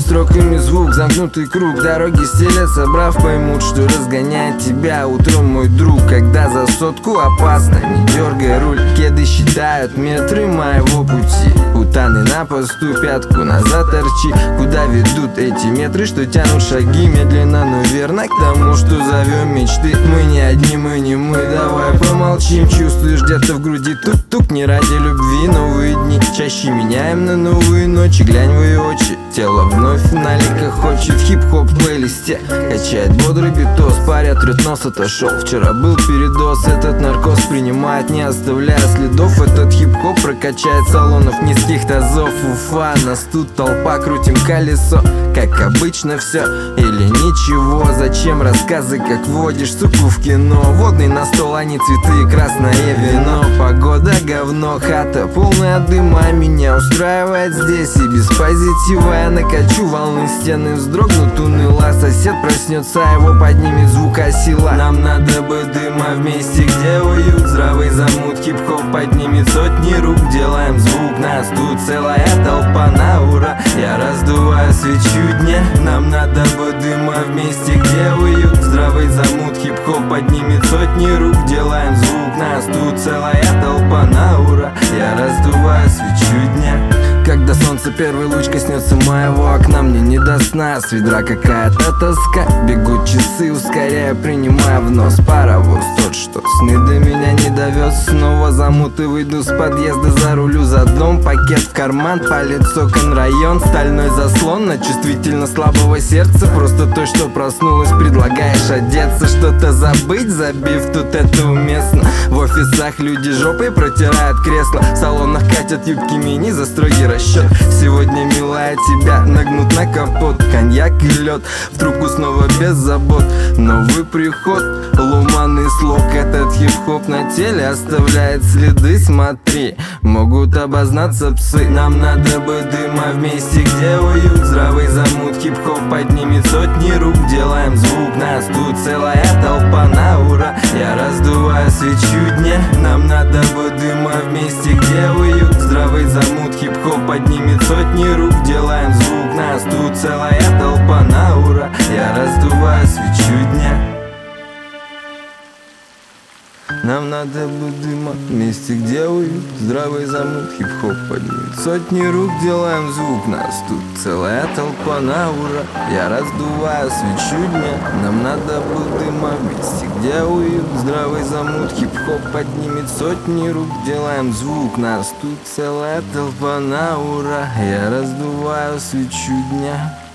строками звук, замкнутый круг. Дороги стелят, собрав, поймут, что разгоняет тебя утром, мой друг. Когда за сотку опасно, не дергай руль. Кеды считают метры моего пути. Путаны на посту, пятку назад торчи. Куда ведут эти метры, что тянут шаги медленно, но верно к тому, что зовем мечты. Мы не одни, мы не мы, давай помолчим. Чувствуешь где-то в груди тук-тук, не ради любви. Новые дни чаще меняем на новые ночи. Глянь в ее очи, тело вновь налика хочет. В хип-хоп плейлисте качает бодрый битос. Паря трет нос, отошел. Вчера был передоз, этот наркоз принимает, не оставляя следов. Этот хип-хоп прокачает салонов низких тазов. Уфа, нас тут толпа, крутим колесо. Как обычно все или ничего. Зачем рассказы, как водишь суку в кино? Водный на стол, а не цветы и красное вино. Погода говно, хата полная дыма. Меня устраивает здесь и без позитива. Я накачу волны, стены вздрогнут уныло. Сосед проснется, его поднимет звука сила. Нам надо бы дыма вместе, где уют. Здравый замут, хип-хоп поднимет сотни рук. Делаем звук, нас тут целая толпа на ура. Я раздуваю свечу дня. Нам надо бы дыма вместе, где уют. Здравый замут, хип-хоп поднимет сотни рук. Делаем звук, нас тут целая толпа на ура. Я раздуваю свечу дня. Когда солнце первый луч коснется моего окна, мне не до сна, с ведра какая-то тоска. Бегут часы, ускоряя, принимая в нос паровоз. Тот, что сны до меня не довез. Снова замут и выйду с подъезда, зарулю за дом. Пакет в карман, палец окон район. Стальной заслон на чувствительно слабого сердца. Просто той, что проснулась, предлагаешь одеться. Что-то забыть, забив тут это уместно. В офисах люди жопой протирают кресла. В салонах катят юбки мини за строгий расчет. Сегодня, милая, тебя нагнут на капот. Коньяк и лед, в трубку снова без забот. Новый приход, ломаный слог. Этот хип-хоп на теле оставляет следы. Смотри, могут обознаться псы. Нам надо бы дыма вместе, где уют. Здравый замут, хип-хоп поднимет сотни рук. Делаем звук, нас тут целая толпа на ура. Я раздуваю свечу дня. Нам надо бы дыма вместе, где уют. Здравый замут, хип-хоп поднимет сотни рук. Делаем звук, нас тут целая толпа на ура. Я раздуваю свечу дня. Нам надо бы дыма вместе, где уют. Здравый замут, хип-хоп поднимет сотни рук. Делаем звук, нас тут целая толпа на ура. Я раздуваю свечу дня. Нам надо бы дыма вместе, где уют. Здравый замут, хип-хоп поднимет сотни рук. Делаем звук, нас тут целая толпа на ура. Я раздуваю свечу дня.